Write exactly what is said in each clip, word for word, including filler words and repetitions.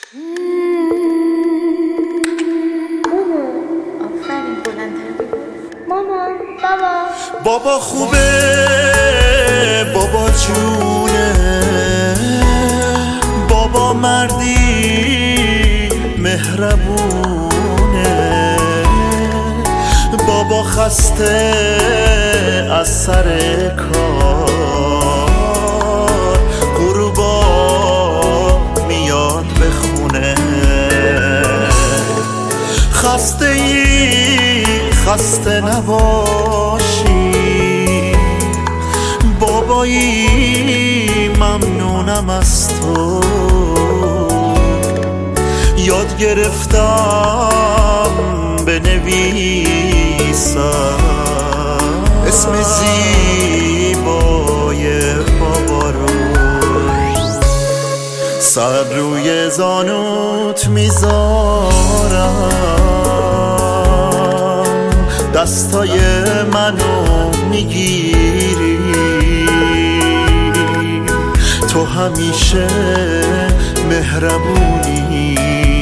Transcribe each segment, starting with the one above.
آفرین بلندتر. مامان، بابا بابا خوبه، بابا جونه، بابا مردی مهربونه، بابا خسته از سر کار غروبا میاد به خونه. خسته ای خسته نباشی بابایی، ممنونم از تو. یاد گرفتم بنویسم اسم زیبای بابا رو، سر روی زانوت میذارم، دستای منو میگیری، تو همیشه مهربونی.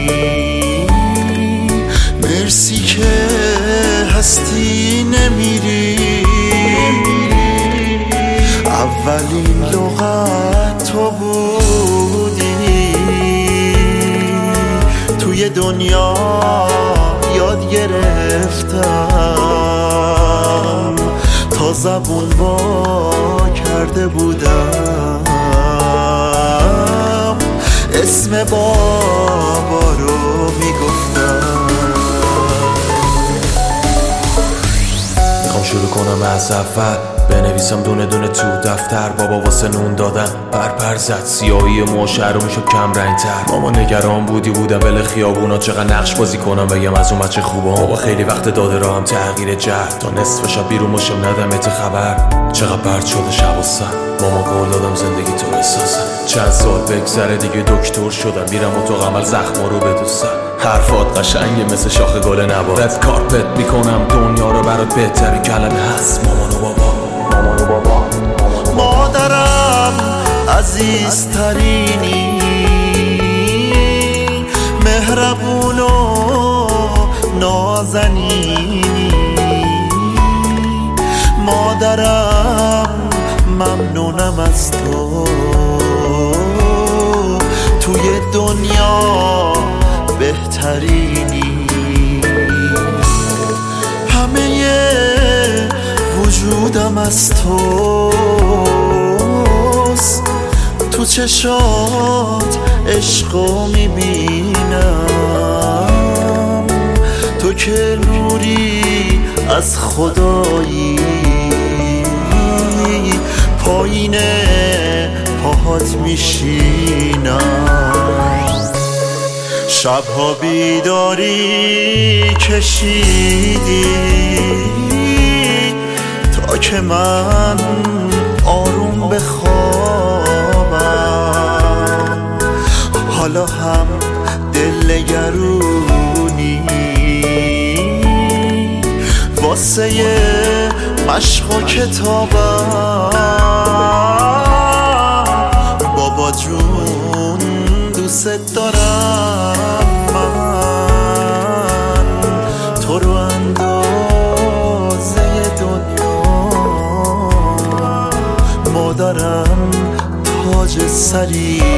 مرسی که هستی نمیری، اولین لغت تو بودی، توی دنیا یاد گرفتم تا زبون وا کرده بودم اسم بابا رو میگفتم. میخوام شروع کنم از اول، بنویسم دونه دونه تو دفتر. بابا واسه نون دادن برپر زد، سیاهی موشه رو میشد کم رنگ تر. ماما نگران بودی بودم بله خیابونا، چقدر نقش بازی کنم بگم از اون بچه خوبم. بابا خیلی وقت داده راهم تغییر جهد، تا نصف شب بیرون ماشم ندمت خبر، چقدر برد شده شب و سن. ماما قول دادم زندگی تو بسازم، چند سال بگذره دیگه دکتر شدم، میرم اتاق عمل زخما رو بدوسم. حرفات قشنگه مثل شاخ گل نبات، رد کارپت میکنم دنیا رو برات، بهترین کلمه هست مامان و بابا. مامان و بابا مادرم عزیزترینی، مهربون و نازنینی، مادرم ممنونم از تو، توی دنیا بهترینی. همه وجودم از توست، تو چشات عشقو میبینم، تو که نوری از خدایی، پایین پاهات میشینم. شبها بیداری کشیدی تا که من آروم بخوابم، حالا هم دل نگرونی واسه مشق و کتابم. بابا جون دوست دارم من، تو رو اندازه دنیا، مادرم تاج سری